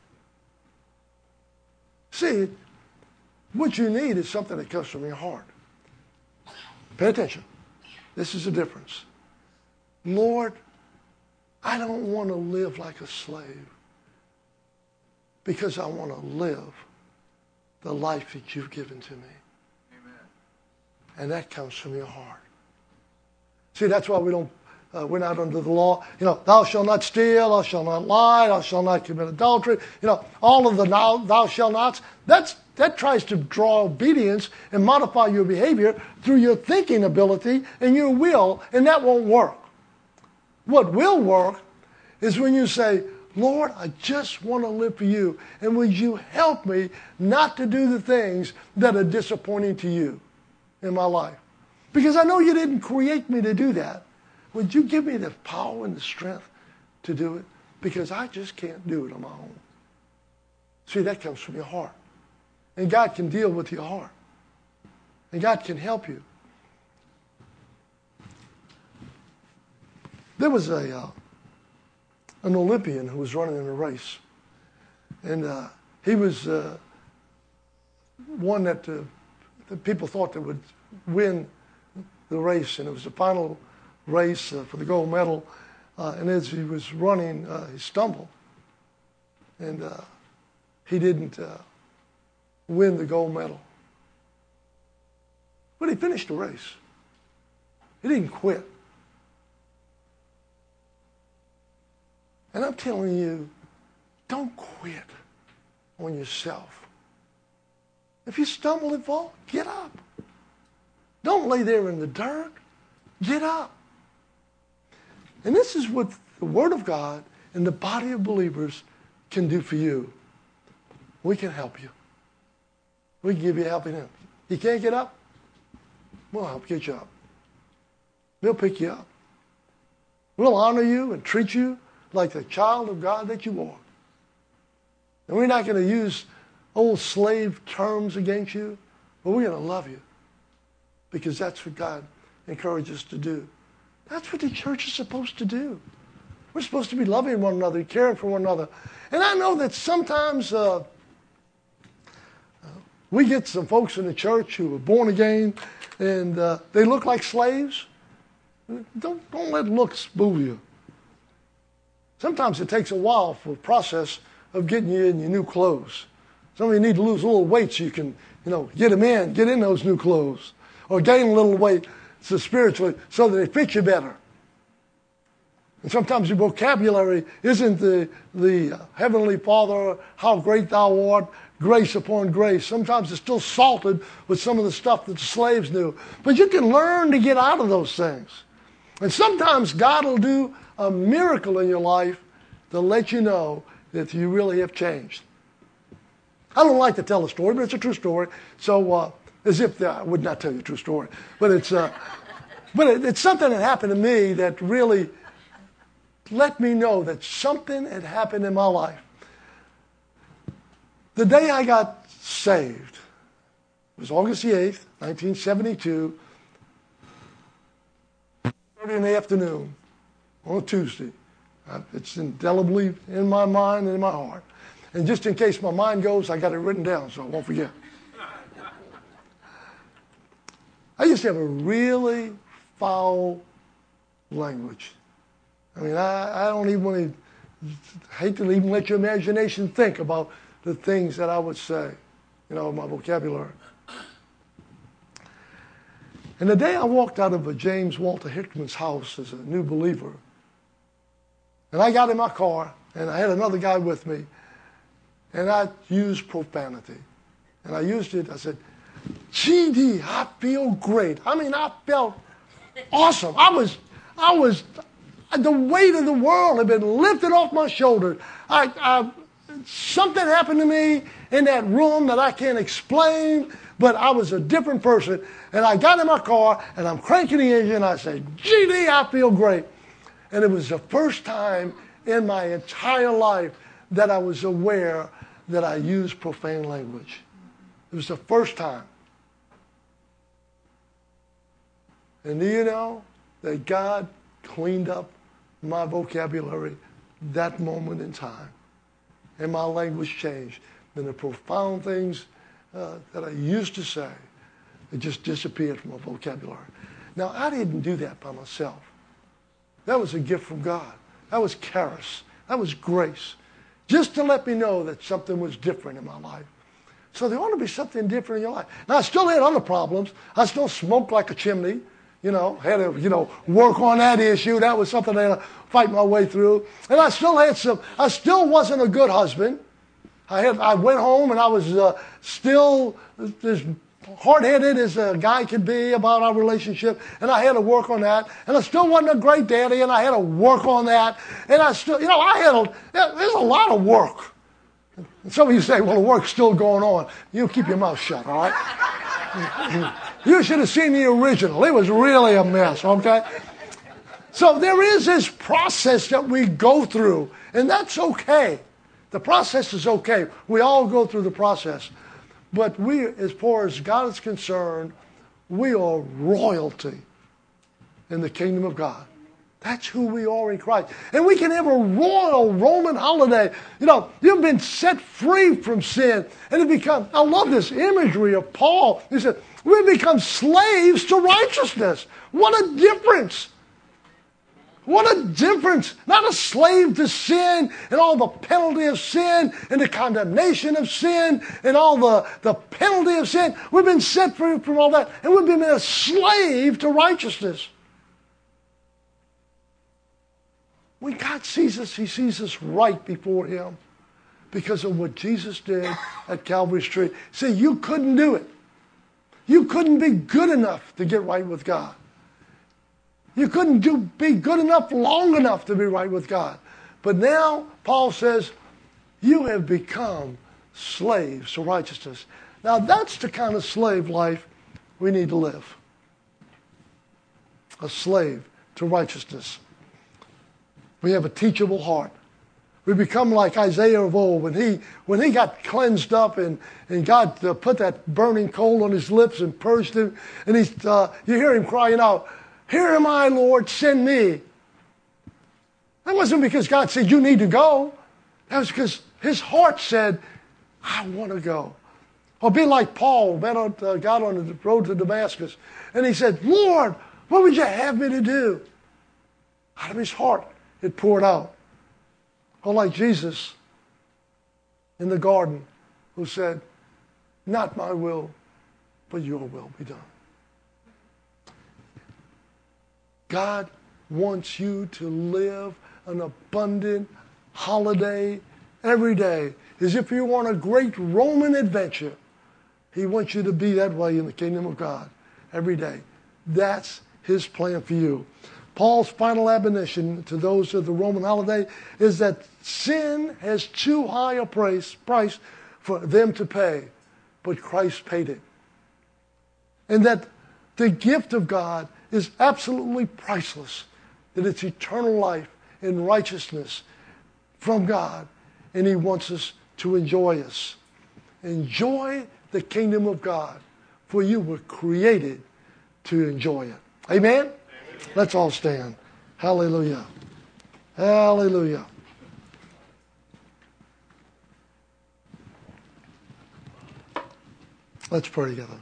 See, what you need is something that comes from your heart. Pay attention. This is the difference. Lord, I don't want to live like a slave because I want to live the life that you've given to me. Amen. And that comes from your heart. See, that's why we don't, uh, we're not under the law. You know, thou shalt not steal, thou shalt not lie, thou shalt not commit adultery. You know, all of the thou, thou shalt nots. That's, that tries to draw obedience and modify your behavior through your thinking ability and your will, and that won't work. What will work is when you say, Lord, I just want to live for you, and would you help me not to do the things that are disappointing to you in my life? Because I know you didn't create me to do that. Would you give me the power and the strength to do it? Because I just can't do it on my own. See, that comes from your heart. And God can deal with your heart. And God can help you. There was a uh, an Olympian who was running in a race. And uh, he was uh, one that, uh, that people thought that would win the race. And it was the final race uh, for the gold medal. Uh, and as he was running, uh, he stumbled. And uh, he didn't uh, win the gold medal. But he finished the race. He didn't quit. And I'm telling you, don't quit on yourself. If you stumble and fall, get up. Don't lay there in the dirt. Get up. And this is what the Word of God and the body of believers can do for you. We can help you. We can give you a helping hand. You can't get up? We'll help get you up. We'll pick you up. We'll honor you and treat you like the child of God that you are. And we're not going to use old slave terms against you, but we're going to love you because that's what God encourages us to do. That's what the church is supposed to do. We're supposed to be loving one another, caring for one another. And I know that sometimes uh, uh, we get some folks in the church who are born again and uh, they look like slaves. Don't, don't let looks fool you. Sometimes it takes a while for the process of getting you in your new clothes. Some of you need to lose a little weight so you can, you know, get them in, get in those new clothes. Or gain a little weight so spiritually so that they fit you better. And sometimes your vocabulary isn't the, the Heavenly Father, how great thou art, grace upon grace. Sometimes it's still salted with some of the stuff that the slaves knew. But you can learn to get out of those things. And sometimes God will do a miracle in your life to let you know that you really have changed. I don't like to tell a story, but it's a true story. So, uh, as if the, I would not tell you a true story, but it's uh, but it, it's something that happened to me that really let me know that something had happened in my life. The day I got saved was August the eighth, nineteen seventy-two, thirty in the afternoon on a Tuesday. Uh, it's indelibly in my mind and in my heart. And just in case my mind goes, I got it written down so I won't forget. I used to have a really foul language. I mean, I, I don't even want to, hate to even let your imagination think about the things that I would say, you know, my vocabulary. And the day I walked out of a James Walter Hickman's house as a new believer, and I got in my car, and I had another guy with me, and I used profanity. And I used it, I said, G D, I feel great. I mean, I felt awesome. I was, I was, the weight of the world had been lifted off my shoulders. I, I, something happened to me in that room that I can't explain, but I was a different person. And I got in my car, and I'm cranking the engine, and I said, G D, I feel great. And it was the first time in my entire life that I was aware that I used profane language. It was the first time. And do you know that God cleaned up my vocabulary that moment in time? And my language changed. And the profound things uh, that I used to say, it just disappeared from my vocabulary. Now, I didn't do that by myself. That was a gift from God. That was charis. That was grace. Just to let me know that something was different in my life. So there ought to be something different in your life. Now, I still had other problems. I still smoked like a chimney. You know, had to, you know, work on that issue. That was something I had to fight my way through. And I still had some, I still wasn't a good husband. I had, I went home and I was uh, still as hard-headed as a guy could be about our relationship. And I had to work on that. And I still wasn't a great daddy and I had to work on that. And I still, you know, I had, a, there's a lot of work. And some of you say, well, the work's still going on. You keep your mouth shut, all right? You should have seen the original. It was really a mess, okay? So there is this process that we go through, and that's okay. The process is okay. We all go through the process. But we, as far as God is concerned, we are royalty in the kingdom of God. That's who we are in Christ. And we can have a royal Roman holiday. You know, you've been set free from sin. And it becomes, I love this imagery of Paul. He said, we become slaves to righteousness. What a difference. What a difference. Not a slave to sin and all the penalty of sin and the condemnation of sin and all the, the penalty of sin. We've been set free from all that. And we've been a slave to righteousness. When God sees us, He sees us right before Him because of what Jesus did at Calvary's tree. See, you couldn't do it. You couldn't be good enough to get right with God. You couldn't do, be good enough long enough to be right with God. But now, Paul says, you have become slaves to righteousness. Now, that's the kind of slave life we need to live. A slave to righteousness. We have a teachable heart. We become like Isaiah of old when he when he got cleansed up and and God uh, put that burning coal on his lips and purged him, and he's uh, you hear him crying out, "Here am I, Lord, send me." That wasn't because God said you need to go. That was because his heart said, "I want to go." Or be like Paul, met on, uh, got on the road to Damascus, and he said, "Lord, what would you have me to do?" Out of his heart, it poured out. Or like Jesus in the garden, who said, "Not my will, but your will be done." God wants you to live an abundant holiday every day, as if you were on a great Roman adventure. He wants you to be that way in the kingdom of God every day. That's his plan for you. Paul's final admonition to those of the Roman holiday is that sin has too high a price, price for them to pay, but Christ paid it. And that the gift of God is absolutely priceless, that it's eternal life and righteousness from God, and he wants us to enjoy us. Enjoy the kingdom of God, for you were created to enjoy it. Amen? Let's all stand. Hallelujah. Hallelujah. Let's pray together.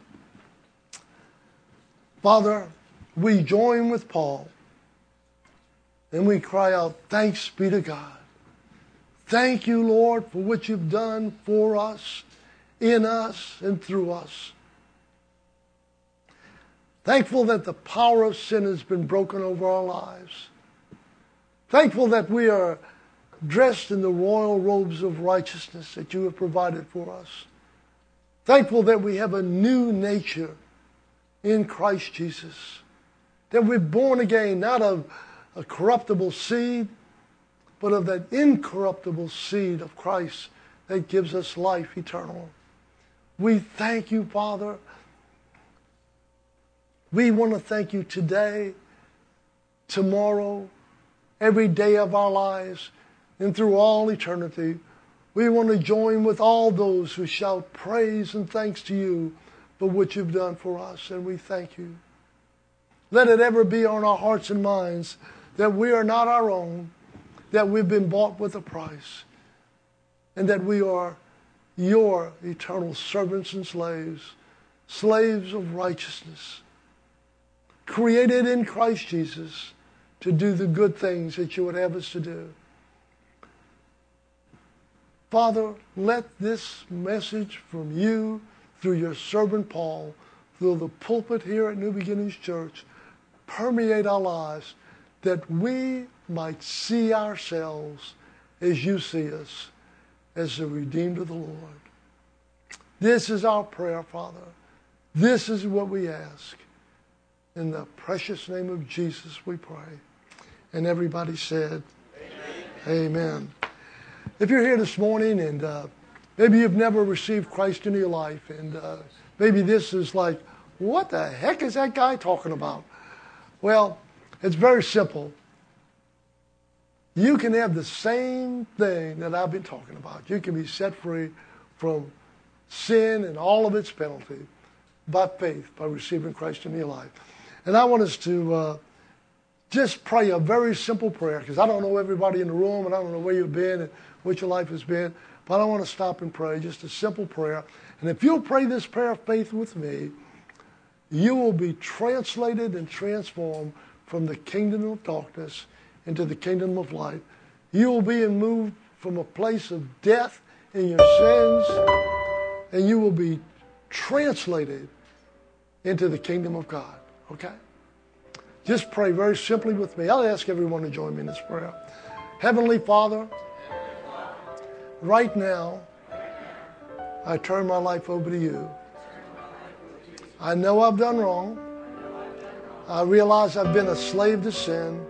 Father, we join with Paul and we cry out, thanks be to God. Thank you, Lord, for what you've done for us, in us, and through us. Thankful that the power of sin has been broken over our lives. Thankful that we are dressed in the royal robes of righteousness that you have provided for us. Thankful that we have a new nature in Christ Jesus. That we're born again, not of a corruptible seed, but of that incorruptible seed of Christ that gives us life eternal. We thank you, Father. We want to thank you today, tomorrow, every day of our lives, and through all eternity. We want to join with all those who shout praise and thanks to you for what you've done for us, and we thank you. Let it ever be on our hearts and minds that we are not our own, that we've been bought with a price, and that we are your eternal servants and slaves, slaves of righteousness, created in Christ Jesus to do the good things that you would have us to do. Father, let this message from you through your servant Paul, through the pulpit here at New Beginnings Church, permeate our lives, that we might see ourselves as you see us, as the redeemed of the Lord. This is our prayer, Father. This is what we ask. In the precious name of Jesus we pray. And everybody said, Amen. Amen. If you're here this morning and uh, maybe you've never received Christ into your life, and uh, maybe this is like, what the heck is that guy talking about? Well, it's very simple. You can have the same thing that I've been talking about. You can be set free from sin and all of its penalty by faith, by receiving Christ in your life. And I want us to uh, just pray a very simple prayer, because I don't know everybody in the room, and I don't know where you've been and what your life has been, but I want to stop and pray just a simple prayer. And if you'll pray this prayer of faith with me, you will be translated and transformed from the kingdom of darkness into the kingdom of light. You will be moved from a place of death in your sins, and you will be translated into the kingdom of God. Okay? Just pray very simply with me. I'll ask everyone to join me in this prayer. Heavenly Father, right now, I turn my life over to you. I know I've done wrong. I realize I've been a slave to sin.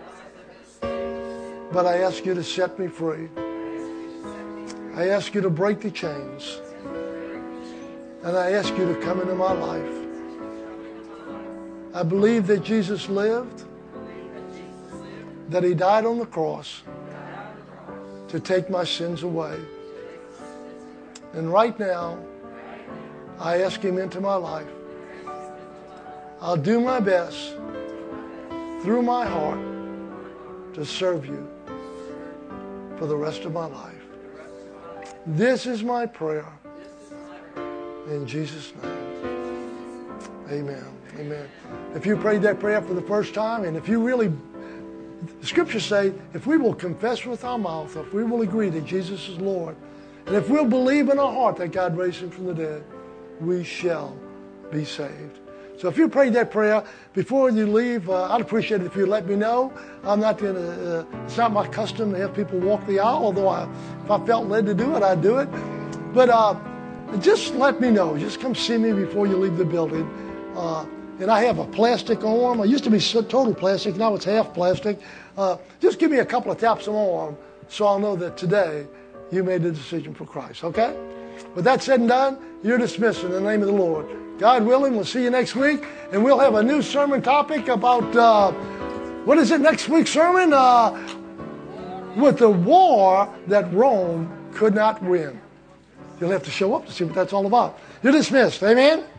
But I ask you to set me free. I ask you to break the chains. And I ask you to come into my life. I believe that Jesus lived, that he died on the cross to take my sins away. And right now, I ask Him into my life. I'll do my best through my heart to serve You for the rest of my life. This is my prayer. In Jesus' name. Amen. Amen. If you prayed that prayer for the first time, and if you really, the scriptures say, if we will confess with our mouth, if we will agree that Jesus is Lord, and if we'll believe in our heart that God raised Him from the dead, we shall be saved. So if you prayed that prayer, before you leave, uh, I'd appreciate it if you let me know. I'm not going to, uh, it's not my custom to have people walk the aisle, although I, if I felt led to do it, I'd do it. But uh, just let me know. Just come see me before you leave the building. Uh, and I have a plastic arm. I used to be total plastic. Now it's half plastic. Uh, just give me a couple of taps on my arm so I'll know that today you made the decision for Christ. Okay? With that said and done, you're dismissed in the name of the Lord. God willing, we'll see you next week. And we'll have a new sermon topic about, uh, what is it, next week's sermon? Uh, with the war that Rome could not win. You'll have to show up to see what that's all about. You're dismissed. Amen?